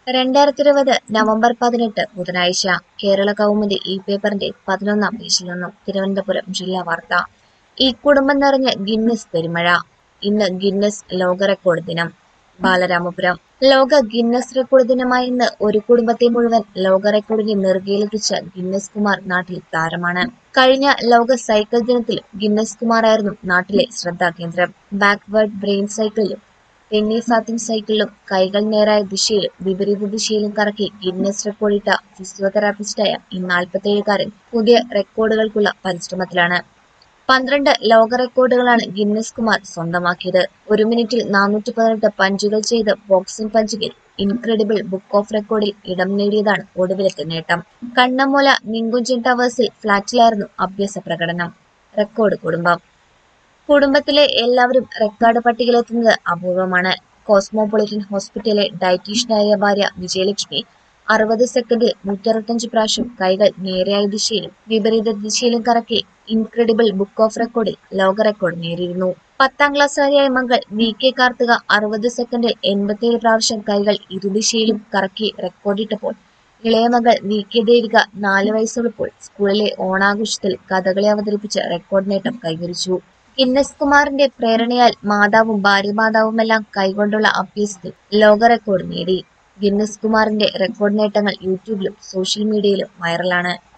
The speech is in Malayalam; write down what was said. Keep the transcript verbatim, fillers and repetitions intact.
രണ്ടായിരത്തി ഇരുപത് നവംബർ പതിനെട്ട് ബുധനാഴ്ച കേരള കൗമുദി ഈ പേപ്പറിന്റെ പതിനൊന്നാം പേജിൽ നിന്നും തിരുവനന്തപുരം ജില്ലാ വാർത്ത. ഈ കുടുംബം നിറഞ്ഞ ഗിന്നസ് പെരുമഴ. ഇന്ന് ഗിന്നസ് ലോക റെക്കോർഡ് ദിനം. ബാലരാമപുരം. ലോക ഗിന്നസ് റെക്കോർഡ് ദിനമായ ഇന്ന് ഒരു കുടുംബത്തെ മുഴുവൻ ലോക റെക്കോർഡിന്റെ നെറുകയിലെത്തിച്ച ഗിന്നസ് കുമാർ നാട്ടിൽ താരമാണ്. കഴിഞ്ഞ ലോക സൈക്കിൾ ദിനത്തിൽ ഗിന്നസ് കുമാറായിരുന്നു നാട്ടിലെ ശ്രദ്ധാകേന്ദ്രം. ബാക്ക്വേർഡ് ബ്രെയിൻ സൈക്കിളിലും പെന്നി സാത്തിൻ സൈക്കിളിലും കൈകൾ നേരായ ദിശയിലും വിപരീത ദിശയിലും കറക്കി ഗിന്നസ് റെക്കോർഡിട്ട ഫിസിയോതെറാപ്പിസ്റ്റായ ഈ നാൽപ്പത്തിയേഴുകാരൻ പുതിയ റെക്കോർഡുകൾക്കുള്ള പരിശ്രമത്തിലാണ്. പന്ത്രണ്ട് ലോക റെക്കോർഡുകളാണ് ഗിന്നസ് കുമാർ സ്വന്തമാക്കിയത്. ഒരു മിനിറ്റിൽ നാനൂറ്റി പതിനെട്ട് പഞ്ചുകൾ ചെയ്ത് ബോക്സിംഗ് പഞ്ചിങ്ങിൽ ഇൻക്രെഡിബിൾ ബുക്ക് ഓഫ് റെക്കോർഡിൽ ഇടം നേടിയതാണ് ഒടുവിലത്തെ നേട്ടം. കണ്ണമൂല നിങ്കുഞ്ചൻ ടവേഴ്സിൽ ഫ്ളാറ്റിലായിരുന്നു അഭ്യാസ പ്രകടനം. റെക്കോർഡ് കുടുംബം. കുടുംബത്തിലെ എല്ലാവരും റെക്കോർഡ് പട്ടികയിലെത്തുന്നത് അപൂർവമാണ്. കോസ്മോപൊളിറ്റൻ ഹോസ്പിറ്റലിലെ ഡയറ്റീഷ്യനായ ഭാര്യ വിജയലക്ഷ്മി അറുപത് സെക്കൻഡിൽ നൂറ്ററുപത്തഞ്ച് പ്രാവശ്യം കൈകൾ നേരെയായ ദിശയിലും വിപരീത ദിശയിലും കറക്കി ഇൻക്രെഡിബിൾ ബുക്ക് ഓഫ് റെക്കോർഡിൽ ലോക റെക്കോർഡ് നേടിയിരുന്നു. പത്താം ക്ലാസ്സുകാരിയായ മകൾ വി കെ കാർത്തിക അറുപത് സെക്കൻഡിൽ എൺപത്തിയേഴ് പ്രാവശ്യം കൈകൾ ഇരുദിശയിലും കറക്കി റെക്കോർഡിട്ടപ്പോൾ ഇളയ മകൾ വി കെ ദേവിക നാല് വയസ്സുള്ളപ്പോൾ സ്കൂളിലെ ഓണാഘോഷത്തിൽ കഥകളി അവതരിപ്പിച്ച് റെക്കോർഡ് നേട്ടം കൈവരിച്ചു. ഗിന്നസ് കുമാറിന്റെ പ്രേരണയാൽ മാതാവും ഭാര്യമാതാവുമെല്ലാം കൈകൊണ്ടുള്ള അഭ്യാസത്തിൽ ലോക റെക്കോർഡ് നേടി. ഗിന്നസ് കുമാറിന്റെ റെക്കോർഡ് നേട്ടങ്ങൾ യൂട്യൂബിലും സോഷ്യൽ മീഡിയയിലും വൈറലാണ്.